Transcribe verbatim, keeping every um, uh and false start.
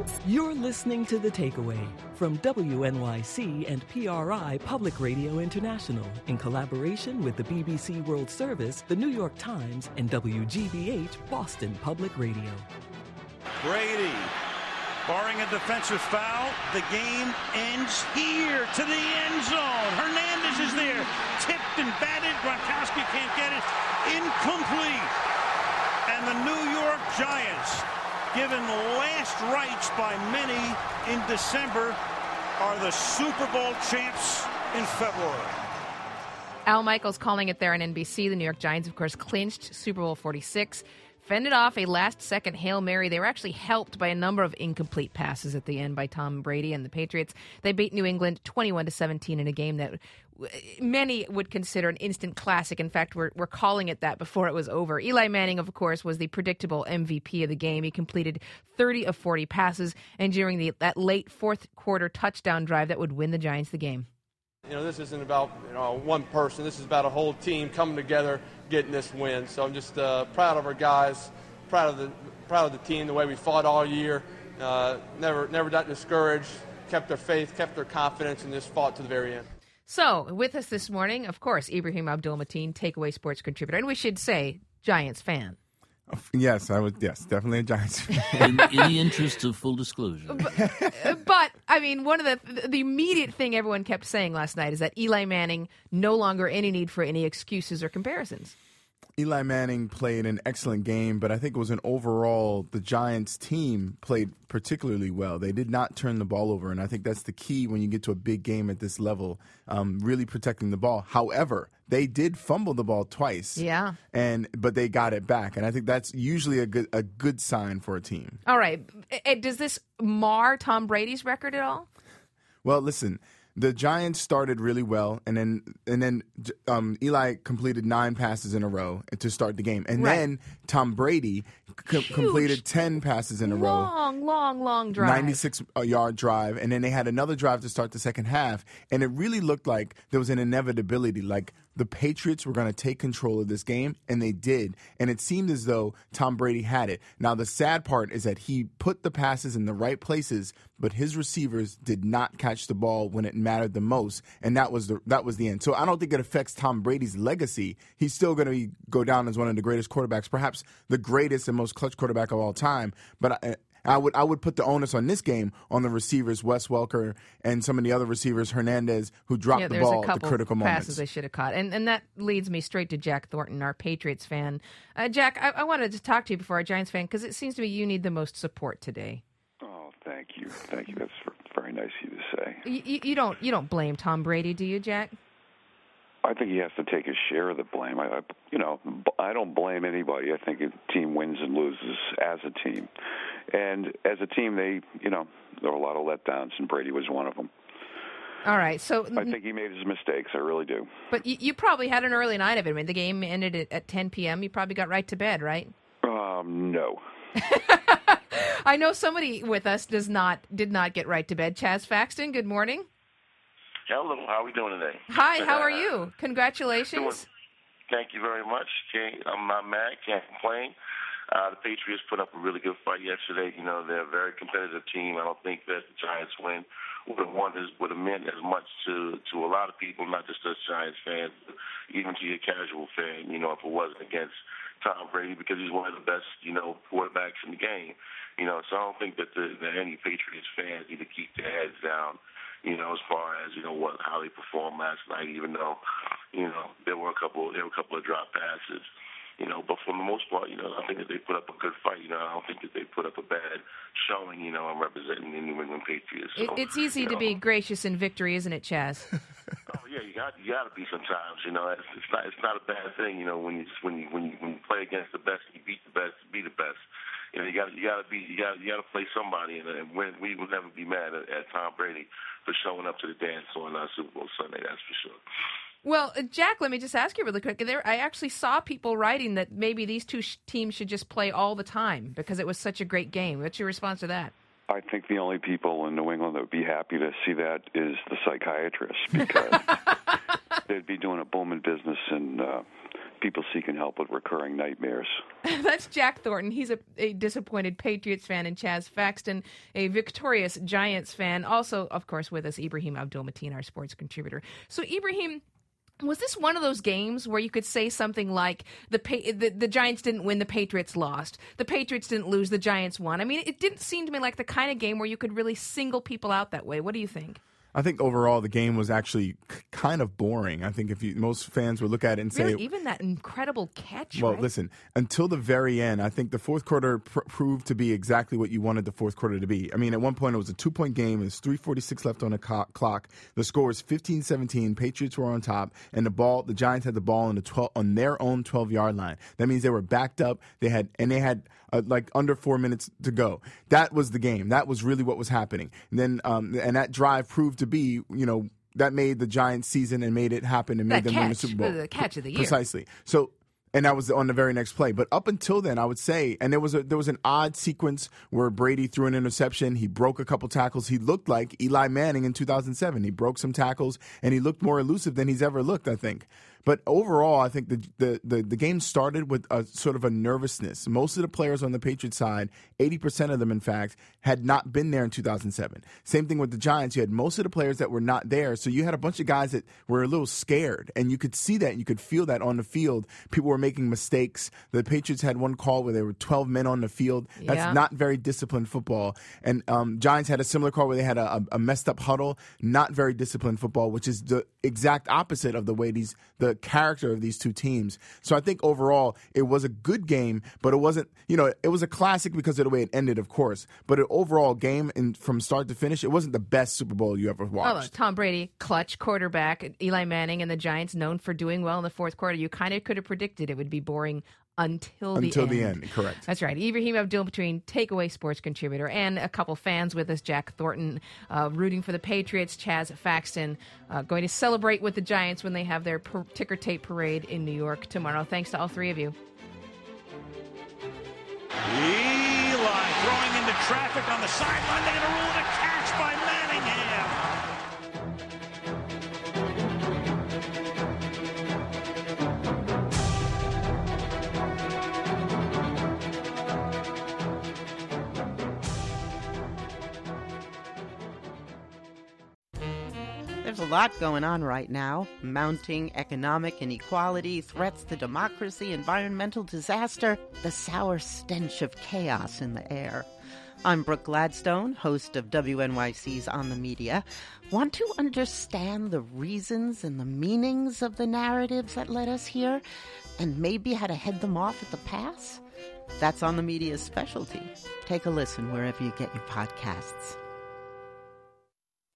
You're listening to The Takeaway from W N Y C and P R I Public Radio International in collaboration with the B B C World Service, the New York Times, and W G B H Boston Public Radio. Brady, barring a defensive foul, the game ends here to the end zone. Hernandez is there, tipped and batted. Gronkowski can't get it. Incomplete. And the New York Giants, given last rites by many in December, are the Super Bowl champs in February. Al Michaels calling it there on N B C. The New York Giants, of course, clinched Super Bowl forty-six. Fended off a last-second Hail Mary. They were actually helped by a number of incomplete passes at the end by Tom Brady and the Patriots. They beat New England twenty-one to seventeen in a game that many would consider an instant classic. In fact, we're, we're calling it that before it was over. Eli Manning, of course, was the predictable M V P of the game. He completed thirty of forty passes, and during the, that late fourth-quarter touchdown drive that would win the Giants the game. You know, this isn't about, you know, one person. This is about a whole team coming together, getting this win. So I'm just uh, proud of our guys, proud of the proud of the team, the way we fought all year. Uh, never never got discouraged, kept their faith, kept their confidence, and just fought to the very end. So with us this morning, of course, Ibrahim Abdul-Mateen, Takeaway Sports contributor, and we should say Giants fan. Yes, I was. Yes, definitely a Giants fan. In, in the interest of full disclosure. But, but, I mean, one of the the immediate thing everyone kept saying last night is that Eli Manning no longer any need for any excuses or comparisons. Eli Manning played an excellent game, but I think it was an overall, the Giants team played particularly well. They did not turn the ball over, and I think that's the key when you get to a big game at this level, um, really protecting the ball. However, they did fumble the ball twice. Yeah. And but they got it back, and I think that's usually a good a good sign for a team. All right. Does this mar Tom Brady's record at all? Well, listen. The Giants started really well, and then and then um, Eli completed nine passes in a row to start the game. And right. then Tom Brady c- completed ten passes in a row. Long, long, long drive. ninety-six-yard drive. And then they had another drive to start the second half. And it really looked like there was an inevitability, like the Patriots were going to take control of this game, and they did. And it seemed as though Tom Brady had it. Now, the sad part is that he put the passes in the right places, but his receivers did not catch the ball when it mattered the most, and that was the that was the end. So I don't think it affects Tom Brady's legacy. He's still going to go down as one of the greatest quarterbacks, perhaps the greatest and most clutch quarterback of all time. But I, I would I would put the onus on this game on the receivers, Wes Welker and some of the other receivers, Hernandez, who dropped yeah, the ball a couple at the critical passes moments. They should have caught, and and that leads me straight to Jack Thornton, our Patriots fan. Uh, Jack, I, I wanted to talk to you before our Giants fan because it seems to me you need the most support today. Oh, thank you, thank you. That's very nice of you to say. You, you, you don't you don't blame Tom Brady, do you, Jack? I think he has to take his share of the blame. I, I, you know, I don't blame anybody. I think a team wins and loses as a team, and as a team, they, you know, there were a lot of letdowns, and Brady was one of them. All right, so I think he made his mistakes. I really do. But you, you probably had an early night of it. I mean, the game ended at, at ten p.m. You probably got right to bed, right? Um, no. I know somebody with us does not did not get right to bed. Chaz Faxton, good morning. Hello, how are we doing today? Hi, how are you? Congratulations. Doing, thank you very much. Can't, I'm not mad, can't complain. Uh, the Patriots put up a really good fight yesterday. You know, they're a very competitive team. I don't think that the Giants win would have won this, would have meant as much to, to a lot of people, not just us Giants fans, but even to your casual fan, you know, if it wasn't against Tom Brady, because he's one of the best, you know, quarterbacks in the game. You know, so I don't think that, the, that any Patriots fans need to keep their heads down, you know, as far as, you know, what how they performed last night, even though, you know, there were a couple there were a couple of drop passes. You know, but for the most part, you know, I think that they put up a good fight. You know, I don't think that they put up a bad showing, you know, I'm representing the New England Patriots. So, it, it's easy to know, be gracious in victory, isn't it, Chaz? Oh yeah, you got you got to be sometimes. You know, it's, it's not it's not a bad thing. You know, when you when you when you when you play against the best, you beat the best, be the best. You know, you got you got to be you got you got to play somebody, and, and when, we will never be mad at, at Tom Brady for showing up to the dance on uh, Super Bowl Sunday. That's for sure. Well, Jack, let me just ask you really quick. There, I actually saw people writing that maybe these two sh- teams should just play all the time because it was such a great game. What's your response to that? I think the only people in New England that would be happy to see that is the psychiatrists, because they'd be doing a booming business in uh, people seeking help with recurring nightmares. That's Jack Thornton. He's a, a disappointed Patriots fan, and Chaz Faxton, a victorious Giants fan. Also, of course, with us, Ibrahim Abdul-Mateen, our sports contributor. So, Ibrahim, was this one of those games where you could say something like the, the the Giants didn't win, the Patriots lost, the Patriots didn't lose, the Giants won? I mean, it didn't seem to me like the kind of game where you could really single people out that way. What do you think? I think overall the game was actually c- kind of boring. I think if you, most fans would look at it and really? say, even that incredible catch. Well, right? listen, until the very end, I think the fourth quarter pr- proved to be exactly what you wanted the fourth quarter to be. I mean, at one point it was a two-point game. There's three forty-six left on the co- clock. The score was fifteen seventeen. Patriots were on top, and the ball, the Giants had the ball on the twelve on their own twelve-yard line. That means they were backed up. They had and they had uh, like under four minutes to go. That was the game. That was really what was happening. And then um, and that drive proved to be, you know, that made the Giants season and made it happen and made that them catch, win the Super Bowl. The catch of the year. Precisely. So, and that was on the very next play. But up until then, I would say, and there was a there was an odd sequence where Brady threw an interception. He broke a couple tackles. He looked like Eli Manning in two thousand seven. He broke some tackles, and he looked more elusive than he's ever looked, I think. But overall, I think the, the, the, the game started with a sort of a nervousness. Most of the players on the Patriots side, eighty percent of them, in fact, had not been there in two thousand seven. Same thing with the Giants. You had most of the players that were not there. So you had a bunch of guys that were a little scared. And you could see that. You could feel that on the field. People were making mistakes. The Patriots had one call where there were twelve men on the field. That's yeah. not very disciplined football. And um, Giants had a similar call where they had a, a messed up huddle. Not very disciplined football, which is the exact opposite of the way these the character of these two teams. So I think overall it was a good game, but it wasn't, you know, it was a classic because of the way it ended, of course. But an overall game, and from start to finish, it wasn't the best Super Bowl you ever watched. Oh, Tom Brady, clutch quarterback, Eli Manning, and the Giants known for doing well in the fourth quarter. You kind of could have predicted it would be boring until the until end. the end, correct. That's right. Ibrahim Abdul-Mateen, Takeaway sports contributor, and a couple fans with us, Jack Thornton, uh, rooting for the Patriots, Chaz Faxton, uh, going to celebrate with the Giants when they have their per- ticker tape parade in New York tomorrow. Thanks to all three of you. Eli throwing into traffic on the sideline. They're going to rule it a catch by Manningham. There's a lot going on right now. Mounting economic inequality, threats to democracy, environmental disaster, the sour stench of chaos in the air. I'm Brooke Gladstone, host of W N Y C's On the Media. Want to understand the reasons and the meanings of the narratives that led us here, and maybe how to head them off at the pass? That's On the Media's specialty. Take a listen wherever you get your podcasts.